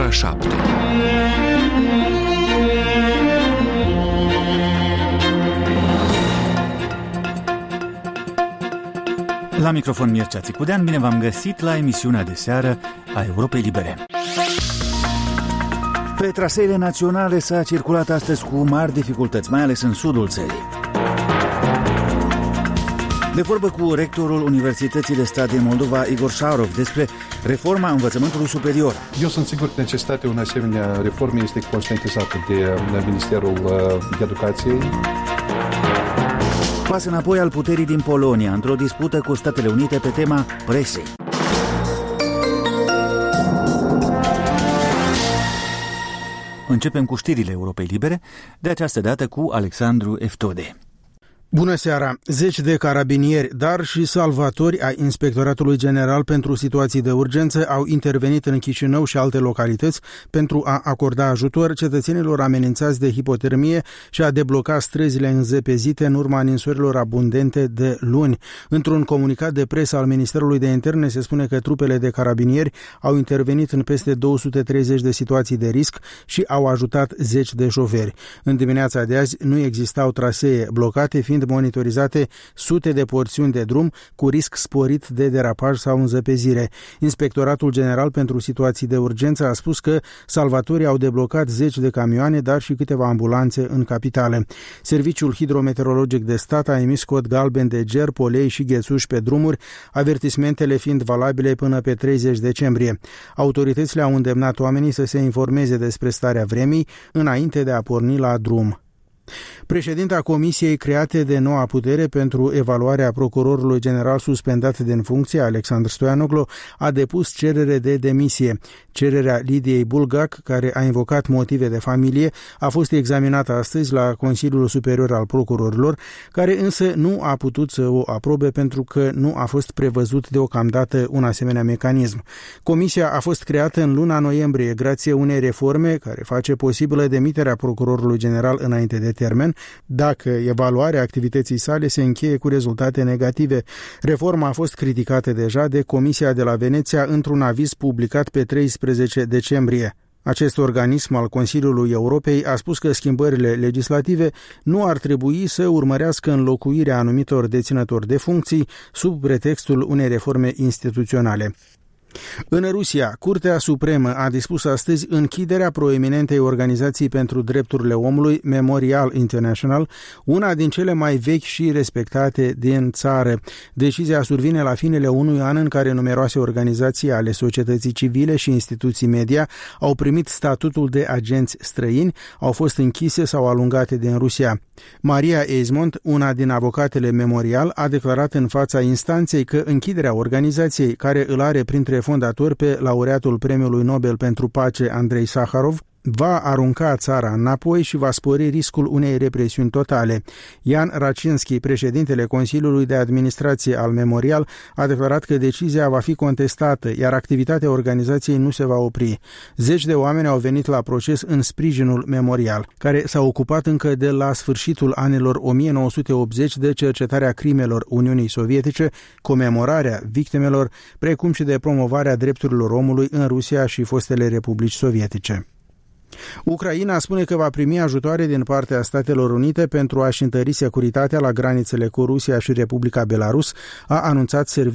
ora 7. La microfon Mircea Țicudean, bine v-am găsit la emisiunea de seară a Europei Libere. Pe traseele naționale s-a circulat astăzi cu mari dificultăți, mai ales în sudul țării. De vorbă cu rectorul Universității de Stat din Moldova, Igor Șarov, despre reforma învățământului superior. Eu sunt sigur că necesitatea unei asemenea reforme este conștientizată de Ministerul Educației. Pas înapoi al puterii din Polonia, într-o dispută cu Statele Unite pe tema presei. Începem cu știrile Europei Libere, de această dată cu Alexandru Eftode. Bună seara! 10 de carabinieri, dar și salvatori ai Inspectoratului General pentru Situații de Urgență au intervenit în Chișinău și alte localități pentru a acorda ajutor cetățenilor amenințați de hipotermie și a debloca străzile înzepezite în urma ninsorilor abundente de luni. Într-un comunicat de presă al Ministerului de Interne se spune că trupele de carabinieri au intervenit în peste 230 de situații de risc și au ajutat 10 de șoferi. În dimineața de azi nu existau trasee blocate, fiind monitorizate sute de porțiuni de drum cu risc sporit de derapaj sau înzăpezire. Inspectoratul General pentru Situații de Urgență a spus că salvatorii au deblocat 10 de camioane, dar și câteva ambulanțe în capitală. Serviciul Hidrometeorologic de Stat a emis cod galben de ger, polei și ghețuși pe drumuri, avertismentele fiind valabile până pe 30 decembrie. Autoritățile au îndemnat oamenii să se informeze despre starea vremii înainte de a porni la drum. Președinta Comisiei create de Noua Putere pentru evaluarea procurorului general suspendat din funcție, Alexandru Stoianoglu, a depus cerere de demisie. Cererea Lidiei Bulgac, care a invocat motive de familie, a fost examinată astăzi la Consiliul Superior al Procurorilor, care însă nu a putut să o aprobe pentru că nu a fost prevăzut deocamdată un asemenea mecanism. Comisia a fost creată în luna noiembrie grație unei reforme care face posibilă demiterea procurorului general înainte de termen, dacă evaluarea activității sale se încheie cu rezultate negative. Reforma a fost criticată deja de Comisia de la Veneția într-un aviz publicat pe 13 decembrie. Acest organism al Consiliului Europei a spus că schimbările legislative nu ar trebui să urmărească înlocuirea anumitor deținători de funcții sub pretextul unei reforme instituționale. În Rusia, Curtea Supremă a dispus astăzi închiderea proeminentei organizații pentru drepturile omului Memorial International, una din cele mai vechi și respectate din țară. Decizia survine la finele unui an în care numeroase organizații ale societății civile și instituții media au primit statutul de agenți străini, au fost închise sau alungate din Rusia. Maria Eismont, una din avocatele Memorial, a declarat în fața instanței că închiderea organizației, care îl are printre fondator pe laureatul Premiului Nobel pentru Pace Andrei Saharov, va arunca țara înapoi și va spori riscul unei represiuni totale. Ian Racinski, președintele Consiliului de Administrație al Memorial, a declarat că decizia va fi contestată, iar activitatea organizației nu se va opri. 10 de oameni au venit la proces în sprijinul Memorial, care s-a ocupat încă de la sfârșitul anilor 1980 de cercetarea crimelor Uniunii Sovietice, comemorarea victimelor, precum și de promovarea drepturilor omului în Rusia și fostele republici sovietice. Ucraina spune că va primi ajutoare din partea Statelor Unite pentru a-și întări securitatea la granițele cu Rusia și Republica Belarus, a anunțat serviciul